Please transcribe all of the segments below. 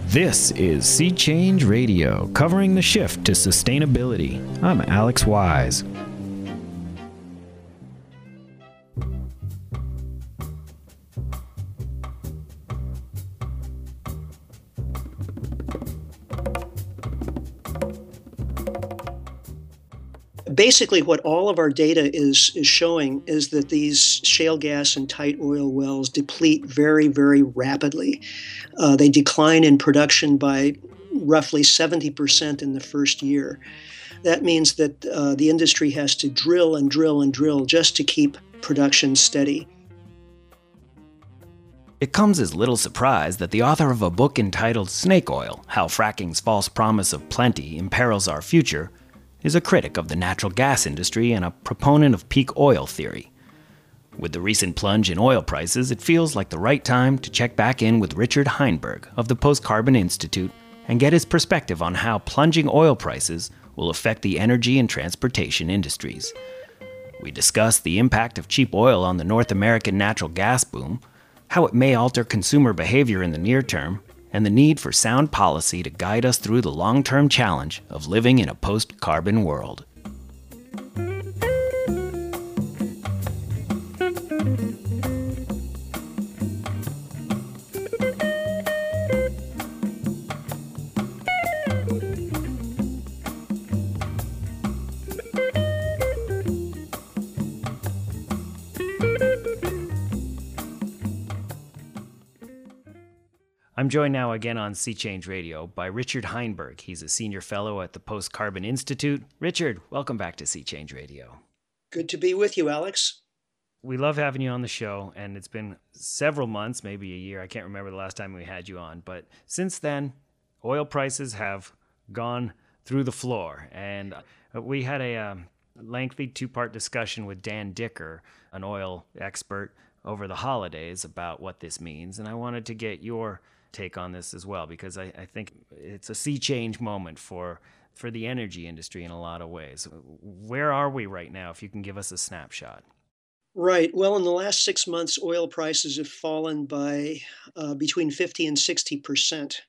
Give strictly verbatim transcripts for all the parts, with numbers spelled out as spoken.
This is Sea Change Radio, covering the shift to sustainability. I'm Alex Wise. Basically, what all of our data is is showing is that these shale gas and tight oil wells deplete very, very rapidly. Uh, they decline in production by roughly seventy percent in the first year. That means that uh, the industry has to drill and drill and drill just to keep production steady. It comes as little surprise that the author of a book entitled Snake Oil: How Fracking's False Promise of Plenty Imperils Our Future is a critic of the natural gas industry and a proponent of peak oil theory. With the recent plunge in oil prices, it feels like the right time to check back in with Richard Heinberg of the Post-Carbon Institute and get his perspective on how plunging oil prices will affect the energy and transportation industries. We discuss the impact of cheap oil on the North American natural gas boom, how it may alter consumer behavior in the near term, and the need for sound policy to guide us through the long-term challenge of living in a post-carbon world. I'm joined now again on Sea Change Radio by Richard Heinberg. He's a senior fellow at the Post-Carbon Institute. Richard, welcome back to Sea Change Radio. Good to be with you, Alex. We love having you on the show, and it's been several months, maybe a year. I can't remember the last time we had you on, but since then, oil prices have gone through the floor. And we had a um, lengthy two-part discussion with Dan Dicker, an oil expert, over the holidays about what this means. And I wanted to get your take on this as well, because I, I think it's a sea change moment for for the energy industry in a lot of ways. Where are we right now, if you can give us a snapshot? Right. Well, in the last six months, oil prices have fallen by uh, between fifty and sixty percent.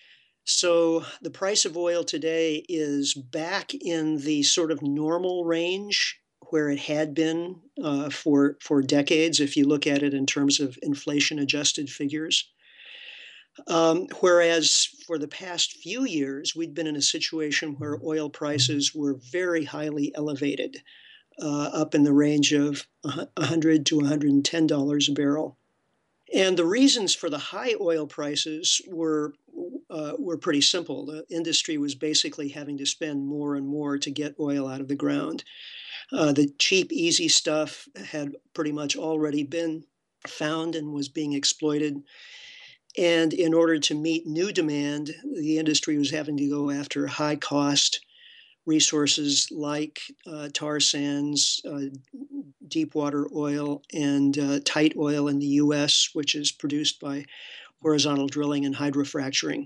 So the price of oil today is back in the sort of normal range where it had been uh, for, for decades, if you look at it in terms of inflation-adjusted figures. Um, whereas for the past few years, we'd been in a situation where oil prices were very highly elevated, uh, up in the range of one hundred to one hundred ten dollars a barrel. And the reasons for the high oil prices were uh, were pretty simple. The industry was basically having to spend more and more to get oil out of the ground. Uh, the cheap, easy stuff had pretty much already been found and was being exploited. And in order to meet new demand, the industry was having to go after high-cost resources like uh, tar sands, uh, deep water oil, and uh, tight oil in the U S, which is produced by horizontal drilling and hydrofracturing.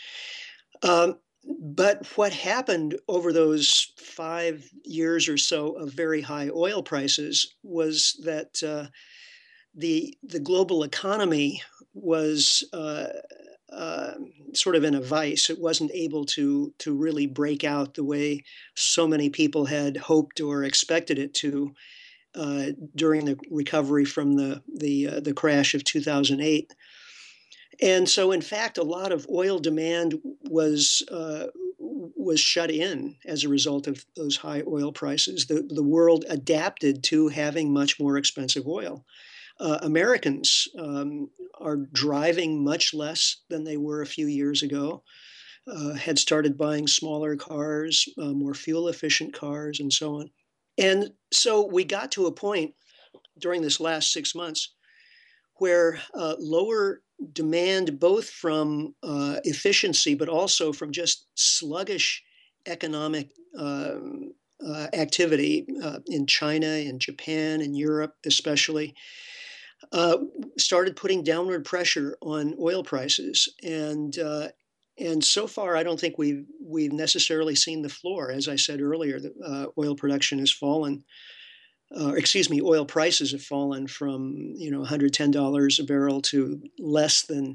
Um, but what happened over those five years or so of very high oil prices was that uh, the the global economy was uh, uh, sort of in a vice. It wasn't able to to really break out the way so many people had hoped or expected it to uh, during the recovery from the the uh, the crash of two thousand eight. And so, in fact, a lot of oil demand was uh, was shut in as a result of those high oil prices. The the world adapted to having much more expensive oil. Uh, Americans um, are driving much less than they were a few years ago, uh, had started buying smaller cars, uh, more fuel-efficient cars, and so on. And so we got to a point during this last six months where uh, lower demand, both from uh, efficiency, but also from just sluggish economic um, uh, activity uh, in China, in Japan, in Europe especially, Uh, started putting downward pressure on oil prices, and uh, and so far I don't think we've we've necessarily seen the floor. As I said earlier, the, uh, oil production has fallen. Uh, excuse me, oil prices have fallen from you know one hundred ten dollars a barrel to less than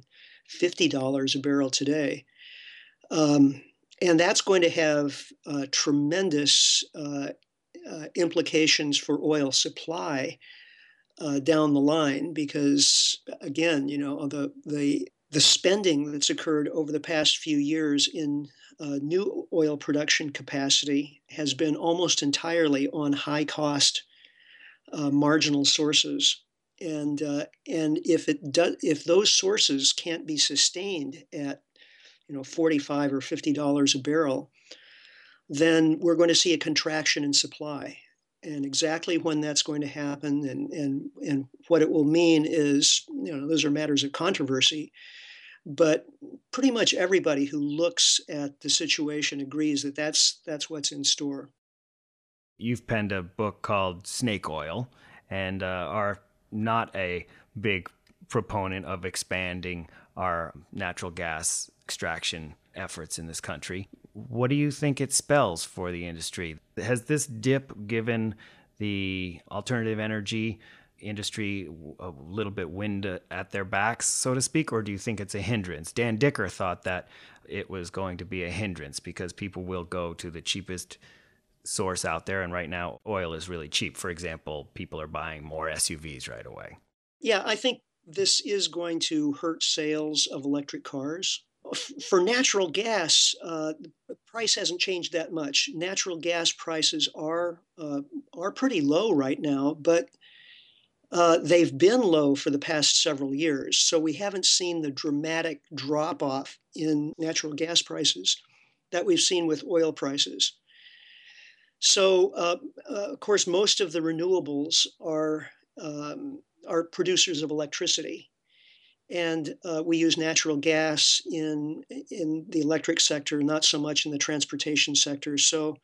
fifty dollars a barrel today. Um, and that's going to have uh, tremendous uh, uh, implications for oil supply uh, down the line because, again, you know, the the the spending that's occurred over the past few years in uh, new oil production capacity has been almost entirely on high cost uh, marginal sources. And uh, and if it does, if those sources can't be sustained at you know forty-five or fifty dollars a barrel, then we're going to see a contraction in supply. And exactly when that's going to happen and and and what it will mean is, you know, those are matters of controversy. But pretty much everybody who looks at the situation agrees that that's that's what's in store. You've penned a book called Snake Oil and uh, are not a big proponent of expanding our natural gas extraction efforts in this country. What do you think it spells for the industry? Has this dip given the alternative energy industry a little bit wind at their backs, so to speak, or do you think it's a hindrance? Dan Dicker thought that it was going to be a hindrance because people will go to the cheapest source out there, and right now oil is really cheap. For example, people are buying more S U Vs right away. Yeah, I think this is going to hurt sales of electric cars. F- For natural gas, uh, the price hasn't changed that much. Natural gas prices are uh, are pretty low right now, but uh, they've been low for the past several years. So we haven't seen the dramatic drop off in natural gas prices that we've seen with oil prices. So, uh, uh, of course, most of the renewables are um, are producers of electricity, and uh, we use natural gas in in the electric sector, not so much in the transportation sector. So,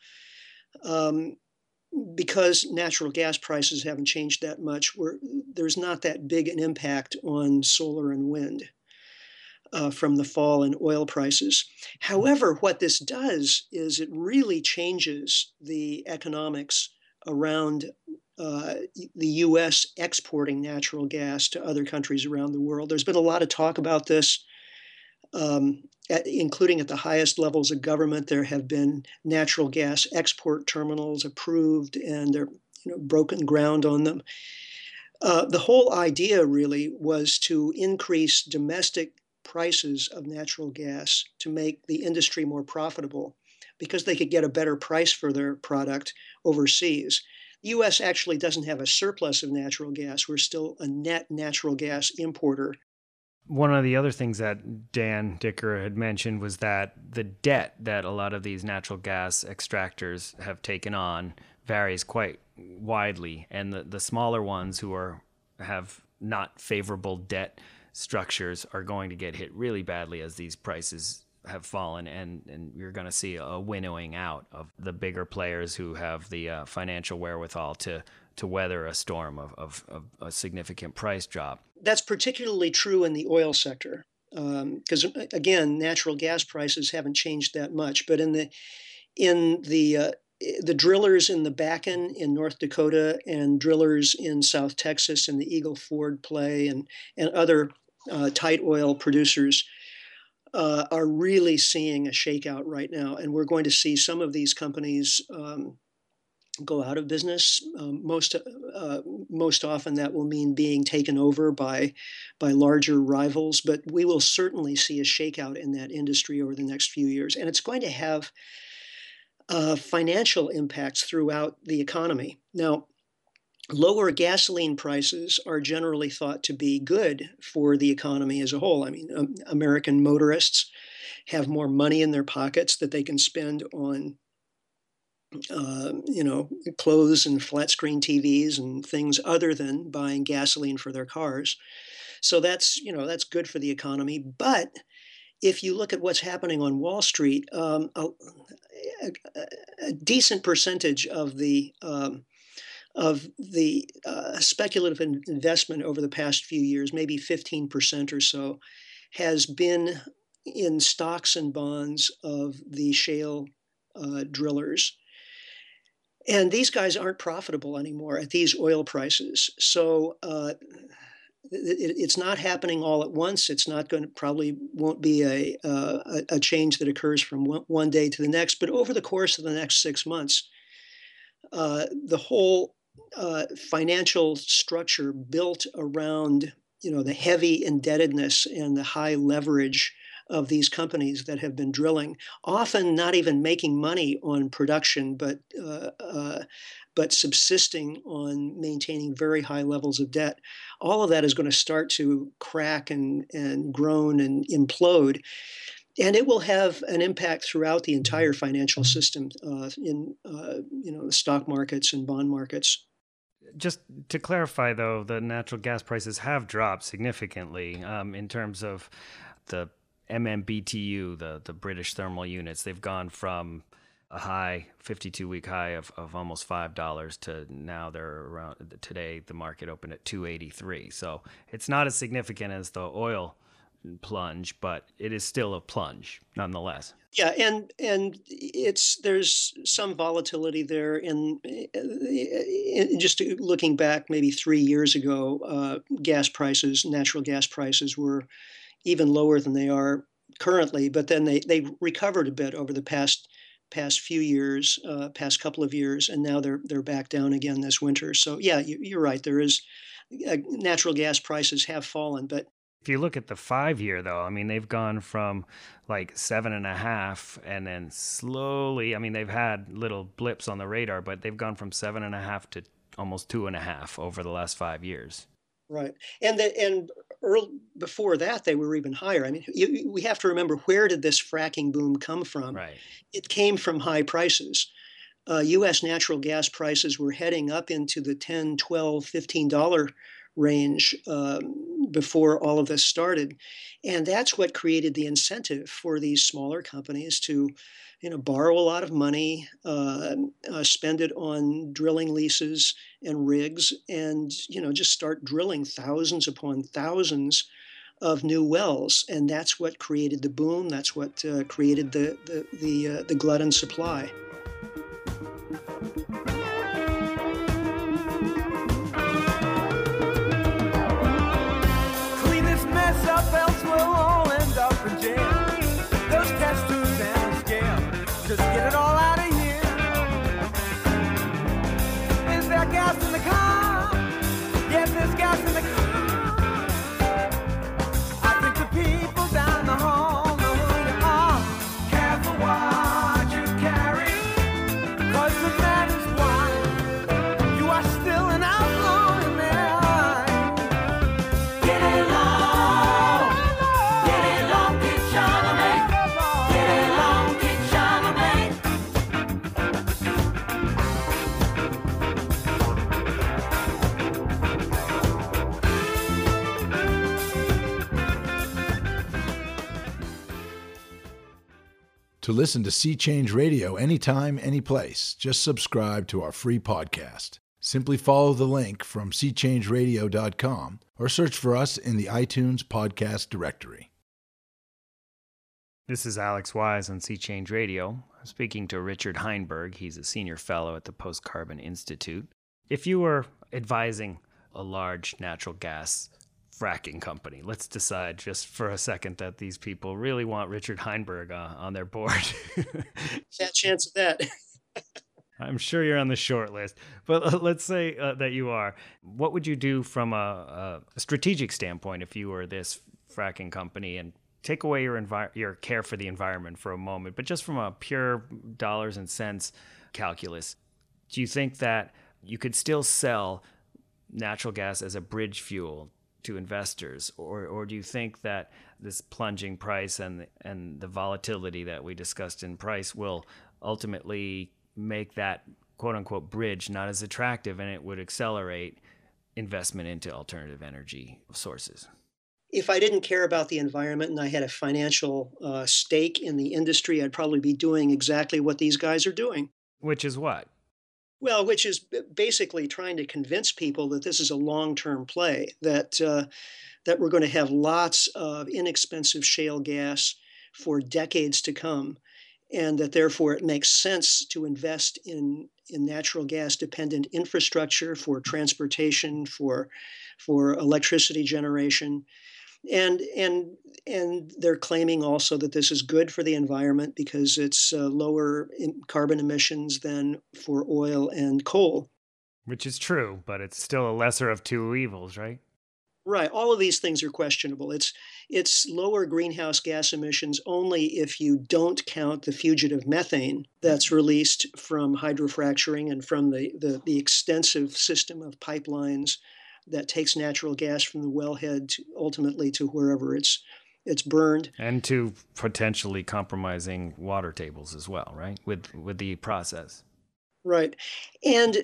um, because natural gas prices haven't changed that much, we're, there's not that big an impact on solar and wind uh, from the fall in oil prices. However, what this does is it really changes the economics around uh, the U S exporting natural gas to other countries around the world. There's been a lot of talk about this, um, at, including at the highest levels of government. There have been natural gas export terminals approved, and they're you know, broken ground on them. Uh, the whole idea really was to increase domestic prices of natural gas to make the industry more profitable because they could get a better price for their product overseas. The U S actually doesn't have a surplus of natural gas. We're still a net natural gas importer. One of the other things that Dan Dicker had mentioned was that the debt that a lot of these natural gas extractors have taken on varies quite widely, and the, the smaller ones who are have not favorable debt structures are going to get hit really badly as these prices have fallen, and, and you're going to see a winnowing out of the bigger players who have the uh, financial wherewithal to to weather a storm of, of, of a significant price drop. That's particularly true in the oil sector because, um, again, natural gas prices haven't changed that much. But in the in the uh, the drillers in the Bakken in North Dakota and drillers in South Texas in the Eagle Ford play and and other uh, tight oil producers uh, are really seeing a shakeout right now, and we're going to see some of these companies um, go out of business. Um, most uh, most often, that will mean being taken over by by larger rivals. But we will certainly see a shakeout in that industry over the next few years, and it's going to have uh, financial impacts throughout the economy. Now, lower gasoline prices are generally thought to be good for the economy as a whole. I mean, um, American motorists have more money in their pockets that they can spend on uh, you know, clothes and flat screen T Vs and things other than buying gasoline for their cars. So that's, you know, that's good for the economy. But if you look at what's happening on Wall Street, um, a, a, a decent percentage of the um, of the uh, speculative in- investment over the past few years, maybe fifteen percent or so, has been in stocks and bonds of the shale uh, drillers. And these guys aren't profitable anymore at these oil prices. So uh, it, it's not happening all at once. It's not going to probably won't be a, uh, a a change that occurs from one, one day to the next. But over the course of the next six months, uh, the whole uh, financial structure built around you know the heavy indebtedness and the high leverage of these companies that have been drilling, often not even making money on production, but uh, uh, but subsisting on maintaining very high levels of debt. All of that is going to start to crack and and groan and implode, and it will have an impact throughout the entire financial system uh, in uh, you know the stock markets and bond markets. Just to clarify, though, the natural gas prices have dropped significantly um, in terms of the M M B T U, the, the British thermal units. They've gone from a high, fifty-two week high of, of almost five dollars to now they're around, today the market opened at two eighty-three. So it's not as significant as the oil plunge, but it is still a plunge nonetheless. Yeah, and and it's there's some volatility there. In, in just looking back, maybe three years ago, uh, gas prices, natural gas prices, were even lower than they are currently. But then they they recovered a bit over the past past few years, uh, past couple of years, and now they're they're back down again this winter. So yeah, you, you're right. There is uh, natural gas prices have fallen, but if you look at the five year, though, I mean, they've gone from like seven and a half and then slowly, I mean, they've had little blips on the radar, but they've gone from seven and a half to almost two and a half over the last five years. Right. And the, and early, before that, they were even higher. I mean, you, we have to remember, where did this fracking boom come from? Right. It came from high prices. Uh, U S natural gas prices were heading up into the ten, twelve, fifteen dollars range um, before all of this started. And that's what created the incentive for these smaller companies to, you know, borrow a lot of money, uh, uh, spend it on drilling leases and rigs, and, you know, just start drilling thousands upon thousands of new wells. And that's what created the boom. That's what uh, created the, the, the, uh, the glut in supply. Just get it all out of here. Is there gas in the car? Yes, there's gas in the car. I think the people down the hall know who you are. Careful what you carry, 'cause the man is why you are still an outlaw in their eyes. Get along, get along, get Charlemagne. Get along, get Charlemagne. To listen to Sea Change Radio anytime, anyplace, just subscribe to our free podcast. Simply follow the link from sea change radio dot com or search for us in the iTunes podcast directory. This is Alex Wise on Sea Change Radio. I'm speaking to Richard Heinberg. He's a senior fellow at the Post Carbon Institute. If you were advising a large natural gas fracking company, let's decide just for a second that these people really want Richard Heinberg uh, on their board. Fat chance of that. I'm sure you're on the short list, but let's say uh, that you are. What would you do from a, a strategic standpoint if you were this fracking company? And take away your envi- your care for the environment for a moment, but just from a pure dollars and cents calculus, do you think that you could still sell natural gas as a bridge fuel to investors, or or do you think that this plunging price and and the volatility that we discussed in price will ultimately make that quote unquote bridge not as attractive, and it would accelerate investment into alternative energy sources? If I didn't care about the environment and I had a financial uh, stake in the industry, I'd probably be doing exactly what these guys are doing. Which is what? Well, which is basically trying to convince people that this is a long-term play, that uh, that we're going to have lots of inexpensive shale gas for decades to come, and that therefore it makes sense to invest in in natural gas dependent infrastructure for transportation, for for electricity generation. And and and they're claiming also that this is good for the environment because it's uh, lower in carbon emissions than for oil and coal. Which is true, but it's still a lesser of two evils, right? Right. All of these things are questionable. It's it's lower greenhouse gas emissions only if you don't count the fugitive methane that's released from hydrofracturing and from the, the, the extensive system of pipelines that takes natural gas from the wellhead to ultimately to wherever it's it's burned. And to potentially compromising water tables as well, right? With with the process. Right. And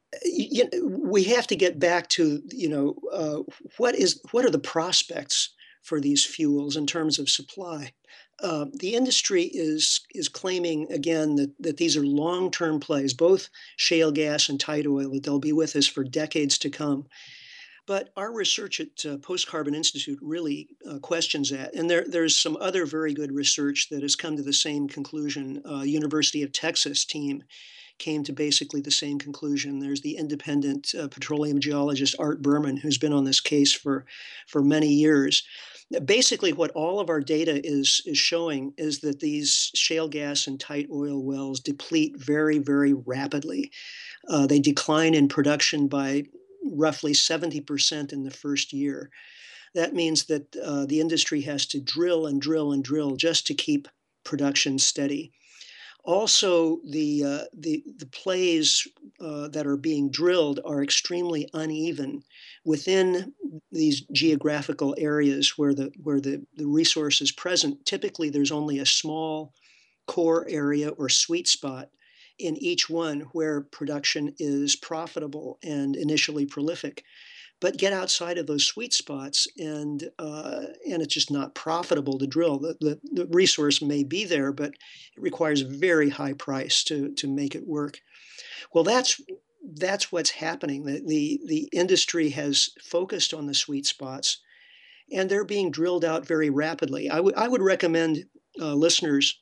you know, we have to get back to, you know, uh, what is what are the prospects for these fuels in terms of supply? Uh, the industry is is claiming again that that these are long-term plays, both shale gas and tight oil, that they'll be with us for decades to come. But our research at uh, Post Carbon Institute really uh, questions that. And there, there's some other very good research that has come to the same conclusion. Uh, University of Texas team came to basically the same conclusion. There's the independent uh, petroleum geologist Art Berman, who's been on this case for, for many years. Basically, what all of our data is, is showing is that these shale gas and tight oil wells deplete very, very rapidly. Uh, they decline in production by roughly seventy percent in the first year. That means that uh, the industry has to drill and drill and drill just to keep production steady. Also, the uh, the, the plays uh, that are being drilled are extremely uneven within these geographical areas where the where the, the resource is present. Typically, there's only a small core area or sweet spot in each one where production is profitable and initially prolific. But get outside of those sweet spots and uh, and it's just not profitable to drill. The, the, the resource may be there, but it requires a very high price to, to make it work. Well, that's that's what's happening. The, the, the industry has focused on the sweet spots, and they're being drilled out very rapidly. I would I would recommend uh, listeners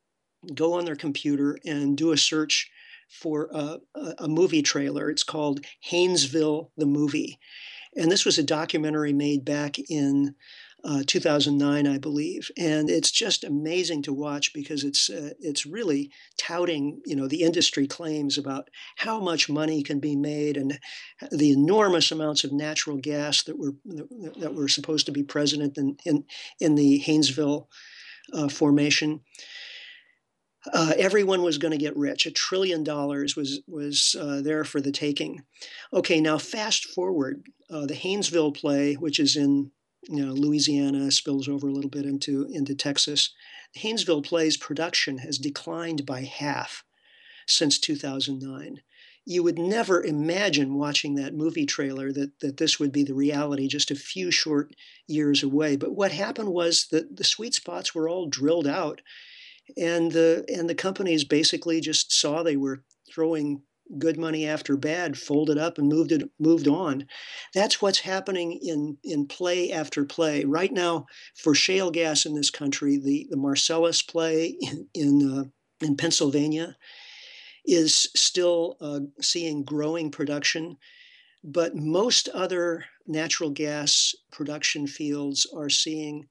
go on their computer and do a search for a, a movie trailer. It's called Haynesville, the movie. And this was a documentary made back in uh, two thousand nine, I believe. And it's just amazing to watch because it's uh, it's really touting, you know, the industry claims about how much money can be made and the enormous amounts of natural gas that were that were supposed to be present in in, in the Haynesville uh, formation. Uh, everyone was going to get rich. A trillion dollars was was uh, there for the taking. Okay, now fast forward. Uh, the Haynesville play, which is in you know Louisiana, spills over a little bit into into Texas. The Haynesville play's production has declined by half since two thousand nine. You would never imagine watching that movie trailer that that this would be the reality just a few short years away. But what happened was that the sweet spots were all drilled out. And the and the companies basically just saw they were throwing good money after bad, folded up and moved it moved on. That's what's happening in in play after play right now for shale gas in this country. The the Marcellus play in in, uh, in Pennsylvania is still uh, seeing growing production, but most other natural gas production fields are seeing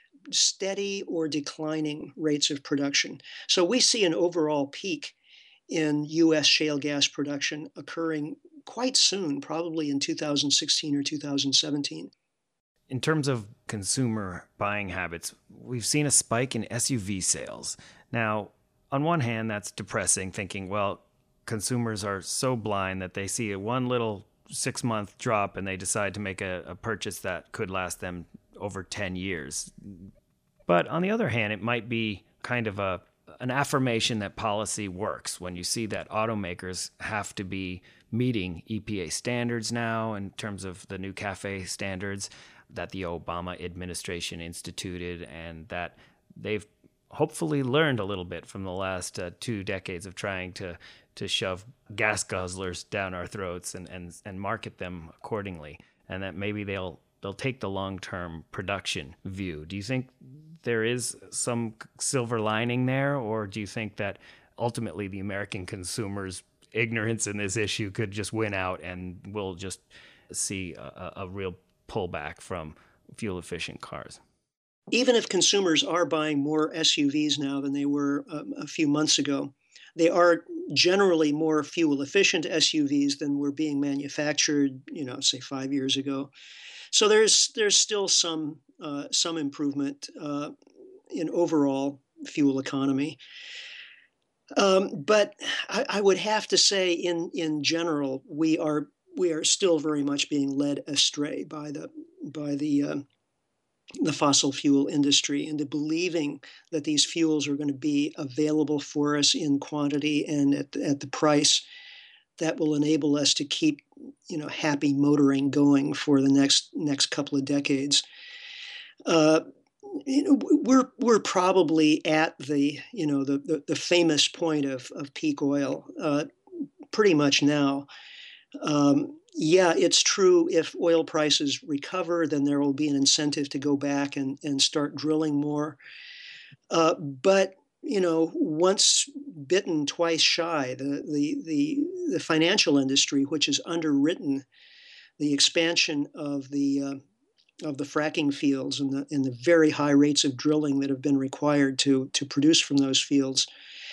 steady or declining rates of production. So we see an overall peak in U S shale gas production occurring quite soon, probably in two thousand sixteen or two thousand seventeen. In terms of consumer buying habits, we've seen a spike in S U V sales. Now, on one hand, that's depressing, thinking, well, consumers are so blind that they see a one little six-month drop and they decide to make a, a purchase that could last them over ten years. But on the other hand, it might be kind of a an affirmation that policy works when you see that automakers have to be meeting E P A standards now in terms of the new CAFE standards that the Obama administration instituted, and that they've hopefully learned a little bit from the last uh, two decades of trying to to shove gas guzzlers down our throats and, and, and market them accordingly, and that maybe they'll they'll take the long-term production view. Do you think there is some silver lining there, or do you think that ultimately the American consumer's ignorance in this issue could just win out and we'll just see a, a real pullback from fuel-efficient cars. Even if consumers are buying more S U Vs now than they were um, a few months ago, they are generally more fuel-efficient S U Vs than were being manufactured, you know, say five years ago. So there's there's still some uh, some improvement uh, in overall fuel economy. Um, but I, I would have to say, in in general, we are we are still very much being led astray by the by the uh, the fossil fuel industry into believing that these fuels are going to be available for us in quantity and at, at the price that will enable us to keep, you know, happy motoring going for the next next couple of decades. Uh, you know, we're we're probably at the you know the the, the famous point of of peak oil uh, pretty much now. Um, yeah, it's true. If oil prices recover, then there will be an incentive to go back and and start drilling more. Uh, but you know, once bitten, twice shy. The the the the financial industry, which has underwritten the expansion of the uh, of the fracking fields and the and the very high rates of drilling that have been required to to produce from those fields,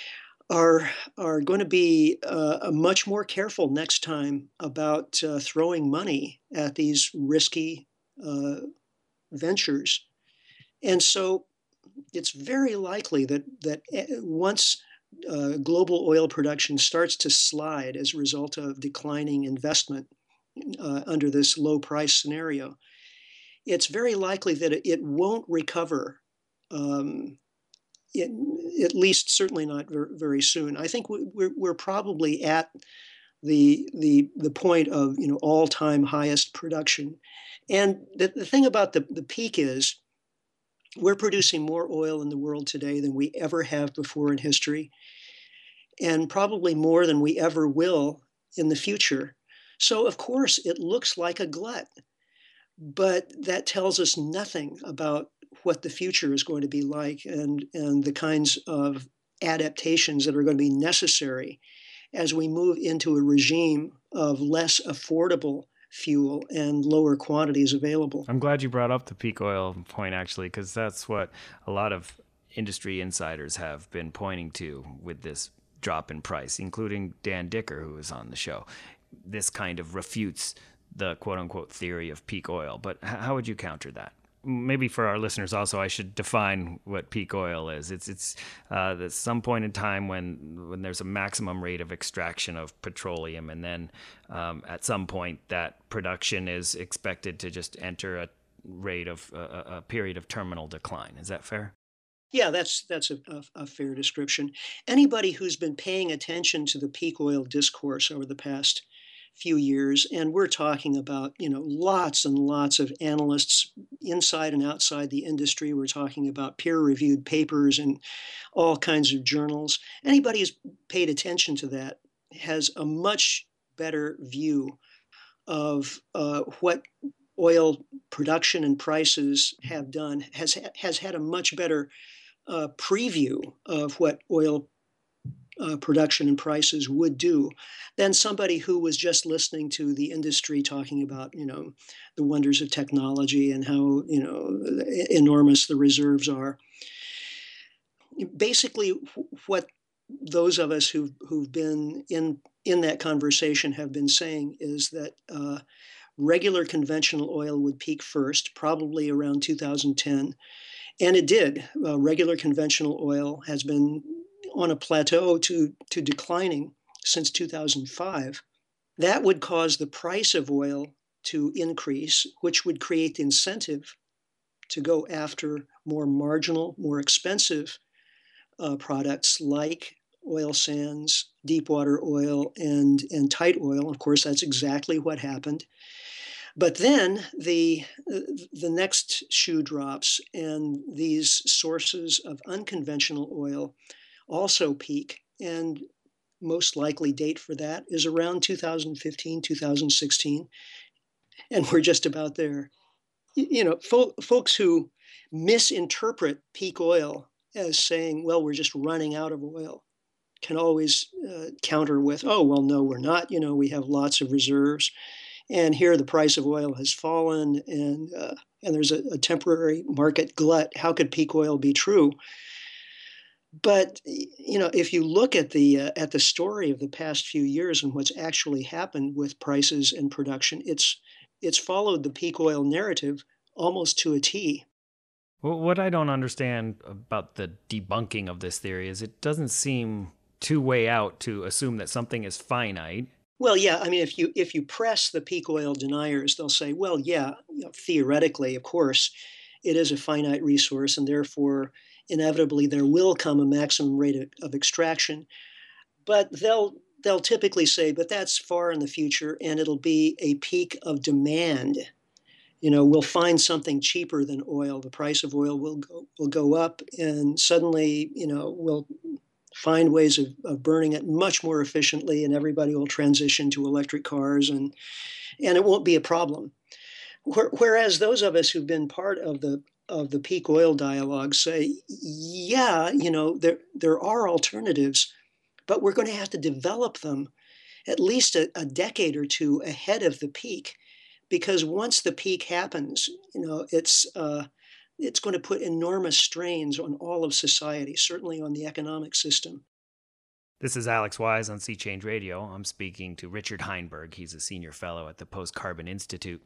are are going to be uh, much more careful next time about uh, throwing money at these risky uh, ventures. And so it's very likely that that once uh, global oil production starts to slide as a result of declining investment uh, under this low price scenario, it's very likely that it, it won't recover, um, it, at least certainly not ver- very soon. I think we're, we're probably at the, the, the point of, you know, all-time highest production. And the, the thing about the, the peak is we're producing more oil in the world today than we ever have before in history, and probably more than we ever will in the future. So, of course, it looks like a glut. But that tells us nothing about what the future is going to be like and, and the kinds of adaptations that are going to be necessary as we move into a regime of less affordable fuel and lower quantities available. I'm glad you brought up the peak oil point, actually, because that's what a lot of industry insiders have been pointing to with this drop in price, including Dan Dicker, who was on the show. This kind of refutes the quote-unquote theory of peak oil. But how would you counter that? Maybe for our listeners also, I should define what peak oil is. It's it's uh, at some point in time when when there's a maximum rate of extraction of petroleum, and then um, at some point that production is expected to just enter a rate of uh, a period of terminal decline. Is that fair? Yeah, that's that's a, a, a fair description. Anybody who's been paying attention to the peak oil discourse over the past few years, and we're talking about, you know, lots and lots of analysts inside and outside the industry. We're talking about peer-reviewed papers and all kinds of journals. Anybody who's paid attention to that has a much better view of uh, what oil production and prices have done, has has had a much better uh, preview of what oil Uh, production and prices would do than somebody who was just listening to the industry talking about, you know, the wonders of technology and how, you know, enormous the reserves are. Basically, what those of us who've, who've been in, in that conversation have been saying is that uh, regular conventional oil would peak first, probably around two thousand ten. And it did. Uh, regular conventional oil has been on a plateau to, to declining since two thousand five. That would cause the price of oil to increase, which would create the incentive to go after more marginal, more expensive uh, products like oil sands, deep water oil, and, and tight oil. Of course, that's exactly what happened. But then the, the next shoe drops, and these sources of unconventional oil also peak, and most likely date for that is around two thousand fifteen, two thousand sixteen, and we're just about there. You know, fo- folks who misinterpret peak oil as saying, well, we're just running out of oil, can always uh, counter with, oh, well, no, we're not. You know, we have lots of reserves. And here the price of oil has fallen, and uh, and there's a, a temporary market glut. How could peak oil be true? But you know, if you look at the uh, at the story of the past few years and what's actually happened with prices and production, it's it's followed the peak oil narrative almost to a T. Well, what I don't understand about the debunking of this theory is it doesn't seem too way out to assume that something is finite. Well, yeah, I mean, if you if you press the peak oil deniers, they'll say, well, yeah, you know, theoretically, of course, it is a finite resource, and therefore, inevitably, there will come a maximum rate of, of extraction. But they'll they'll typically say, but that's far in the future, and it'll be a peak of demand. You know, we'll find something cheaper than oil. The price of oil will go will go up, and suddenly, you know, we'll find ways of, of burning it much more efficiently, and everybody will transition to electric cars, and and it won't be a problem. Whereas those of us who've been part of the of the peak oil dialogue say, yeah, you know, there there are alternatives, but we're going to have to develop them at least a, a decade or two ahead of the peak, because once the peak happens, you know, it's uh, it's going to put enormous strains on all of society, certainly on the economic system. This is Alex Wise on Sea Change Radio. I'm speaking to Richard Heinberg. He's a senior fellow at the Post-Carbon Institute.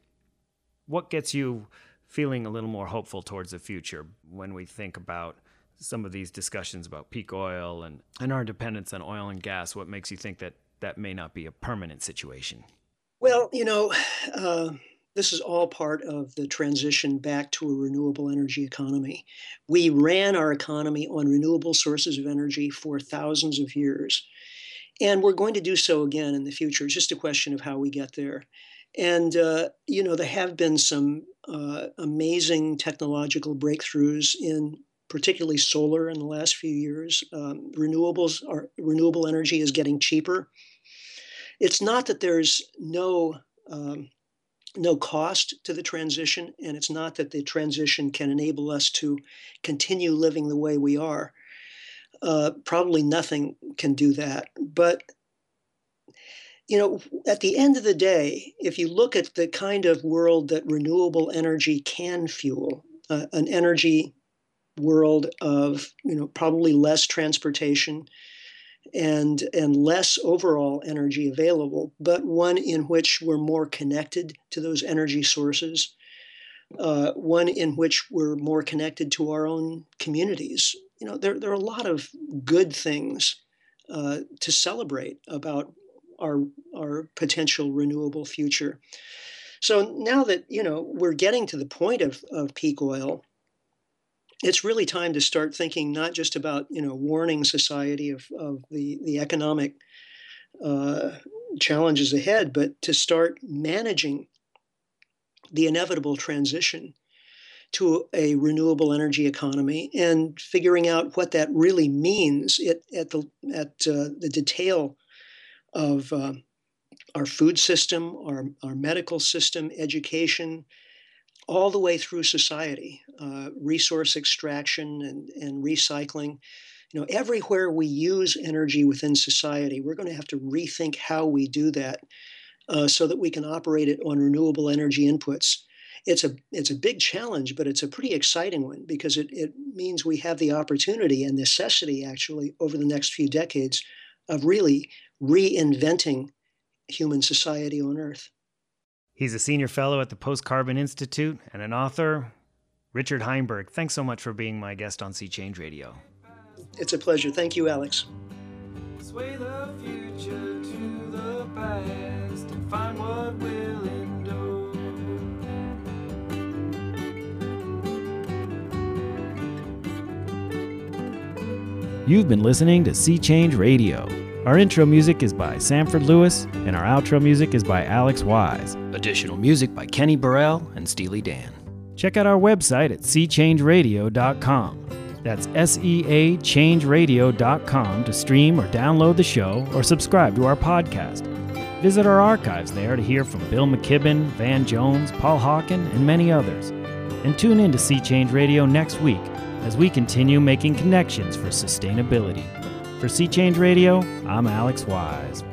What gets you feeling a little more hopeful towards the future when we think about some of these discussions about peak oil and, and our dependence on oil and gas? What makes you think that that may not be a permanent situation? Well, you know, uh, this is all part of the transition back to a renewable energy economy. We ran our economy on renewable sources of energy for thousands of years, and we're going to do so again in the future. It's just a question of how we get there. And, uh, you know, there have been some uh, amazing technological breakthroughs in particularly solar in the last few years. Um, renewables are, renewable energy is getting cheaper. It's not that there's no um, no cost to the transition, and it's not that the transition can enable us to continue living the way we are. Uh, probably nothing can do that. But, you know, at the end of the day, if you look at the kind of world that renewable energy can fuel, uh, an energy world of, you know, probably less transportation and and less overall energy available, but one in which we're more connected to those energy sources, uh, one in which we're more connected to our own communities. You know, there, there are a lot of good things uh, to celebrate about our our potential renewable future. So now that, you know, we're getting to the point of, of peak oil, it's really time to start thinking not just about, you know, warning society of, of the, the economic uh, challenges ahead, but to start managing the inevitable transition to a renewable energy economy and figuring out what that really means at, at the at uh, the detail of uh, our food system, our, our medical system, education, all the way through society, uh, resource extraction and, and recycling. You know, everywhere we use energy within society, we're going to have to rethink how we do that uh, so that we can operate it on renewable energy inputs. It's a it's a big challenge, but it's a pretty exciting one because it, it means we have the opportunity and necessity, actually, over the next few decades of really reinventing human society on Earth. He's a senior fellow at the Post-Carbon Institute and an author. Richard Heinberg, thanks so much for being my guest on Sea Change Radio. It's a pleasure. Thank you, Alex. Sway the future to the past and find what will endure. You've been listening to Sea Change Radio. Our intro music is by Sanford Lewis, and our outro music is by Alex Wise. Additional music by Kenny Burrell and Steely Dan. Check out our website at sea change radio dot com. That's S E A change radio dot com to stream or download the show or subscribe to our podcast. Visit our archives there to hear from Bill McKibben, Van Jones, Paul Hawken, and many others. And tune in to Sea Change Radio next week as we continue making connections for sustainability. For Sea Change Radio, I'm Alex Wise.